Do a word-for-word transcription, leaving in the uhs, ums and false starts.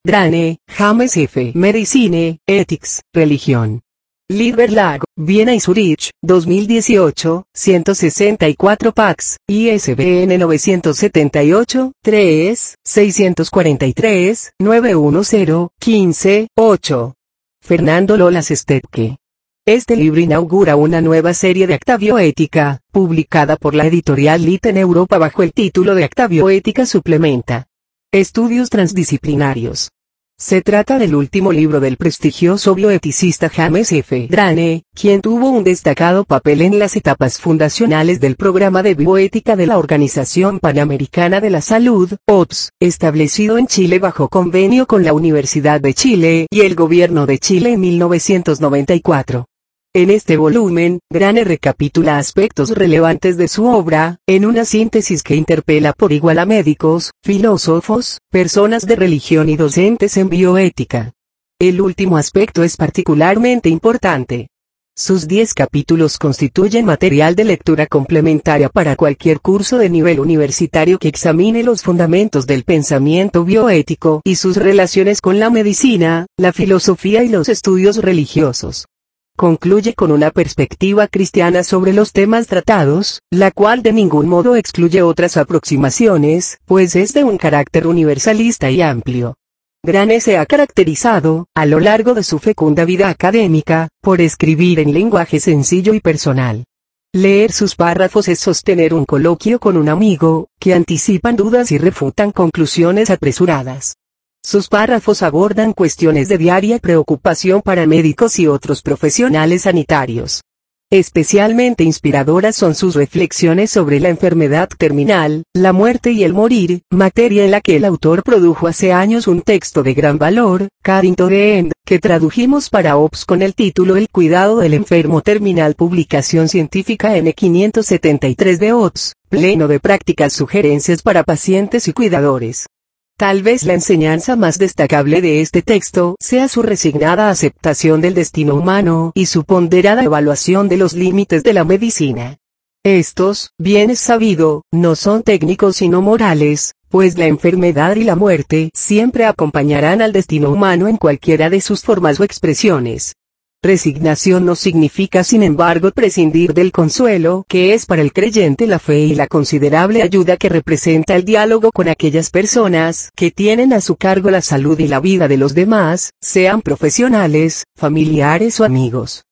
Drane, James F. Medicine, Ethics, Religión. Liverlag, Viena y Zurich, dos mil dieciocho, ciento sesenta y cuatro Pax, I S B N novecientos setenta y ocho, tres, seiscientos cuarenta y tres, novecientos diez, quince, ocho. Fernando Lolas Stepke. Este libro inaugura una nueva serie de Actabioética, publicada por la editorial Lit en Europa bajo el título de Actabioética Suplementa. Estudios transdisciplinarios. Se trata del último libro del prestigioso bioeticista James F. Drane, quien tuvo un destacado papel en las etapas fundacionales del programa de bioética de la Organización Panamericana de la Salud, O P S, establecido en Chile bajo convenio con la Universidad de Chile y el Gobierno de Chile en mil novecientos noventa y cuatro. En este volumen, Drane recapitula aspectos relevantes de su obra, en una síntesis que interpela por igual a médicos, filósofos, personas de religión y docentes en bioética. El último aspecto es particularmente importante. Sus diez capítulos constituyen material de lectura complementaria para cualquier curso de nivel universitario que examine los fundamentos del pensamiento bioético y sus relaciones con la medicina, la filosofía y los estudios religiosos. Concluye con una perspectiva cristiana sobre los temas tratados, la cual de ningún modo excluye otras aproximaciones, pues es de un carácter universalista y amplio. Drane se ha caracterizado, a lo largo de su fecunda vida académica, por escribir en lenguaje sencillo y personal. Leer sus párrafos es sostener un coloquio con un amigo, que anticipan dudas y refutan conclusiones apresuradas. Sus párrafos abordan cuestiones de diaria preocupación para médicos y otros profesionales sanitarios. Especialmente inspiradoras son sus reflexiones sobre la enfermedad terminal, la muerte y el morir, materia en la que el autor produjo hace años un texto de gran valor, Caring to the End, que tradujimos para O P S con el título El cuidado del enfermo terminal, publicación científica N quinientos setenta y tres de O P S, pleno de prácticas sugerencias para pacientes y cuidadores. Tal vez la enseñanza más destacable de este texto sea su resignada aceptación del destino humano y su ponderada evaluación de los límites de la medicina. Estos, bien es sabido, no son técnicos sino morales, pues la enfermedad y la muerte siempre acompañarán al destino humano en cualquiera de sus formas o expresiones. Resignación no significa sin embargo prescindir del consuelo que es para el creyente la fe y la considerable ayuda que representa el diálogo con aquellas personas que tienen a su cargo la salud y la vida de los demás, sean profesionales, familiares o amigos.